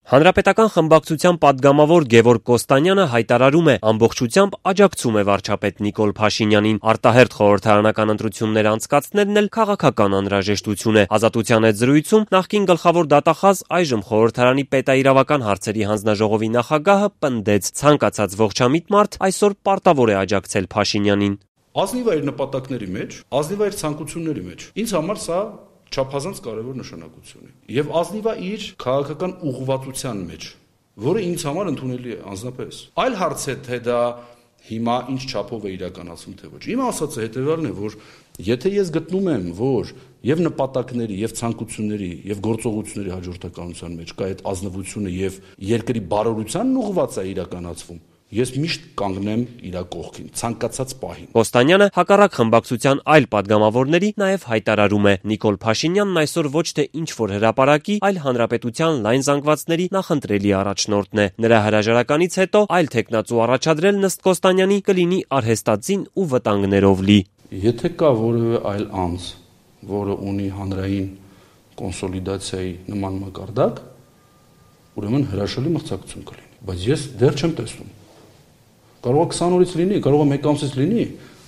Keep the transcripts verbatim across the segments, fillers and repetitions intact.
Հանրապետական խմբակցության պատգամավոր Գևորգ Կոստանյանը հայտարարում է, ամբողջությամբ աջակցում է վարչապետ Նիկոլ Փաշինյանին, արտահերթ խորհրդարանական ընտրություններ անցկացնելն էլ քաղաքական անհրաժեշտություն է։ Ազատության հետ զրույցում նախկին գլխավոր դատախազ, այժմ խորհրդարանի պետաիրավական հարցերի հանձնաժողովի նախագահը պնդեց, ցանկացած ողջամիտ մարդ այսօր պարտավոր է աջակցել Փաշինյանին։ Ազնիվ է իր նպատակների մեջ, ազնիվ է իր ցանկությունների մեջ։ Ինձ համար սա չափազանց կարևոր նշանակություն է։ Եվ ազնիվ է իր քաղաքական ուղղվածության մեջ, որը ինձ համար ընդունելի է անձնապես։ Այլ հարց է, թե դա հիմա ինչ չափով է իրականացում, թե ոչ։ Իմ ասածը հետևյալն է, որ եթե ես գտնում եմ, որ եւ նպատակների, եւ ցանկությունների, եւ գործողությունների հաջորդականության մեջ կա այդ ազնվությունը եւ երկրի բարօրությանն ուղղված է իրականացվում, ես միշտ կանգնեմ իր կողքին, ցանկացած պահին։ Կոստանյանը հակառակ խմբակցության այլ պատգամավորների նաև հայտարարում է, Նիկոլ Փաշինյանն այսօր ոչ թե ինչ-որ հրապարակի, այլ հանրապետության լայն զանգվածների նախընտրելի առաջնորդն է։ Նրա հրաժարականից հետո այլ թեկնածու առաջադրելն ըստ Կոստանյանի կլինի արհեստածին ու վտանգներով լի։ Եթե կա որևէ այլ անձ, որը ունի հանրային կոնսոլիդացիայի նման մակարդակ, ուրեմն հրաշալի մրցակցություն կլինի, բայց ես դեռ չեմ տեսնում։ Կարող է քսան օրից լինի, կարող է մեկ ամսից լինի,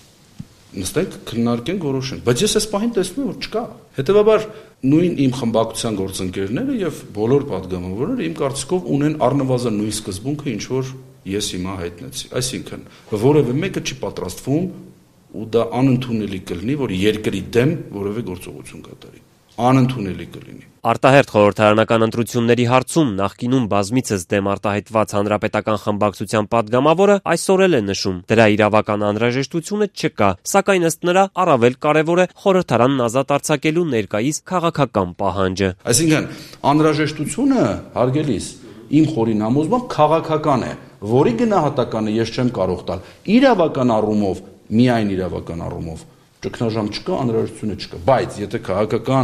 նստենք, քննարկենք, որոշենք, բայց ես այս պահին տեսնում եմ, որ չկա։ Հետևաբար նույն իմ խմբակցության գործընկերները եւ բոլոր պատգամավորները իմ կարծիքով ունեն առնվազն նույն սկզբունքը, ինչ որ ես հիմա հայտնեցի։ Այսինքն, որևէ մեկը չի պատրաստվում ու դա անընդունելի կլինի, որ երկրի դեմ որևէ գործողություն կատարի։ Անընդունելի կլինի։ Արտահերթ խորհրդարանական ընտրությունների հարցում նախկինում բազմիցս դեմ արտահայտված հանրապետական խմբակցության պատգամավորը այսօր էլ է նշում, դրա իրավական անհրաժեշտությունը չկա, սակայն ըստ նրա առավել կարևոր է խորհրդարանն ազատ արձակելու ներկայիս քաղաքական պահանջը։ Այսինքն անհրաժեշտությունը, հարգելիս, իմ խորին համոզմամբ քաղաքական է, որի գնահատականը ես չեմ կարող տալ։ Իրավական առումով, միայն իրավական առումով ճգնաժամ չկա, անհրաժեշտությունը չկա, բայց եթե քաղաքական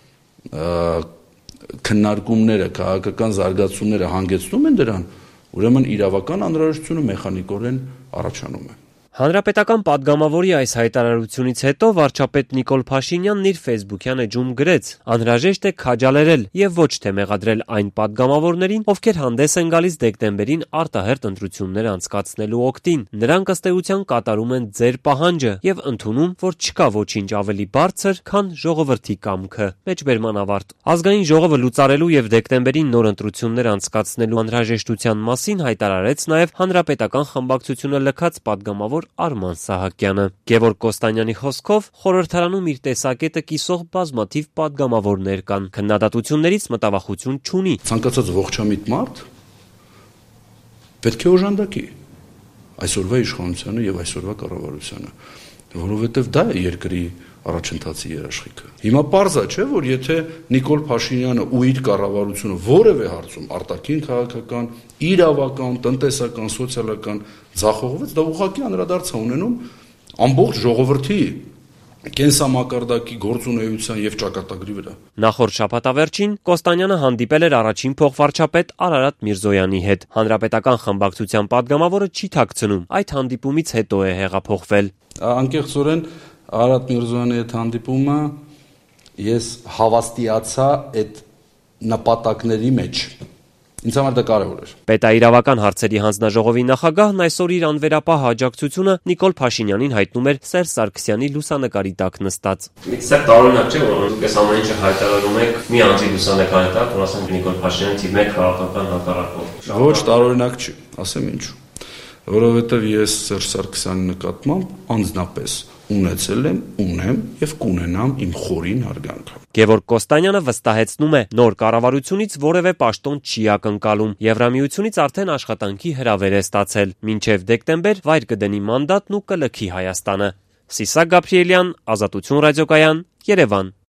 քննարկումները, քաղաքական զարգացումները հանգեցնում են դրան, ուրեմն իրավական անհրաժեշտությունը մեխանիկորեն առաջանում է։ Հանրապետական պատգամավորի այս հայտարարությունից հետո վարչապետ Նիկոլ Փաշինյանն իր ֆեյսբուքյան էջում գրեց. «Անհրաժեշտ է քաջալերել եւ ոչ թե մեղադրել այն պատգամավորներին, ովքեր հանդես են գալիս դեկտեմբերին արտահերթ ընտրություններ անցկացնելու օգտին։ Նրանք ըստ էության կատարում են ձեր պահանջը եւ ընդունում, որ չկա ոչինչ ավելի բարձր, քան ժողովրդի կամքը»։ Մեջբերման ավարտ։ Ազգային ժողովը լուծարելու եւ դեկտեմբերին նոր ընտրություններ անցկացնելու անհրաժեշտության մասին հայտարարեց նաեւ հանրապետական խմբակցությունը լքած պատգամավոր Արման Սահակյանը։ Գևորգ Կոստանյանի խոսքով խորհրդարանում իր տեսակետը կիսող բազմաթիվ պատգամավորներ կան։ Քննադատություններից մտավախություն չունի։ Ցանկացած ողջամիտ մարդ պետք է օժանդակի այսօրվա իշխանությանը եւ այսօրվա կառավարությանը, որովհետեւ դա է երկրի առաջընթացի երաշխիքը։ Հիմա պարզ է, չէ, որ եթե Նիկոլ Փաշինյանը ու իր կառավարությունը որևէ հարցում արտաքին քաղաքական, իրավական, տնտեսական, սոցիալական ձախողվեց, դա ուղղակի անդրադարձ է ունենում ամբողջ ժողովրդի կենսամակարդակի գործունեության եւ ճակատագրի վրա։ Նախորդ շաբաթավերջին Կոստանյանը հանդիպել էր առաջին փոխվարչապետ Արարատ Միրզոյանի հետ։ Հանրապետական խմբակցության պատգամավորը չի թաքցնում, այդ հանդիպումից հետո է հեղափոխվել։ Անկեղծորեն Արարատ Միրզոյանի հետ հանդիպումը ես հավաստիացա այդ նպատակների մեջ։ Ինձ համար դա կարևոր էր։ Պետաիրավական հարցերի հանձնաժողովի նախագահն այսօր իր անվերապահ աջակցությունը Նիկոլ Փաշինյանին հայտնում էր Սերժ Սարգսյանի լուսանկարի տակ նստած։ Միստր տարօրինակ չէ, որ դուք այս ամեն ինչը հայտարարում եք մի անձի լուսանկարի տակ, որ ասենք Նիկոլ Փաշինյանը թիվ մեկ քաղաքական հակառակորդ։ Ոչ տարօրինակ չի, ասեմ ինչու։ Որովհետև ես Սերժ Սարգսյանի նկատմամբ անձնապես ունեցել եմ, ունեմ եւ կունենամ իմ խորին հարգանքը։ Գևորգ Կոստանյանը վստահեցնում է, նոր կառավարությունից որևէ պաշտոն չի ակնկալում։ Եվրամիությունից արդեն աշխատանքի հրավեր է ստացել։ Մինչև դեկտեմբեր վայր կդնի մանդատն ու կլքի Հայաստանը։ Սիսակ Գաբրիելյան, Ազատություն ռադիոկայան, Երևան։